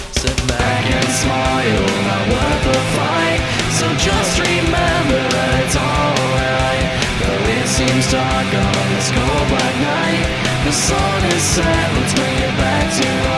Sit back and smile, not worth the fight. So just remember that it's alright. Though it seems dark on this cold black night, the sun is set, let's bring it back to life.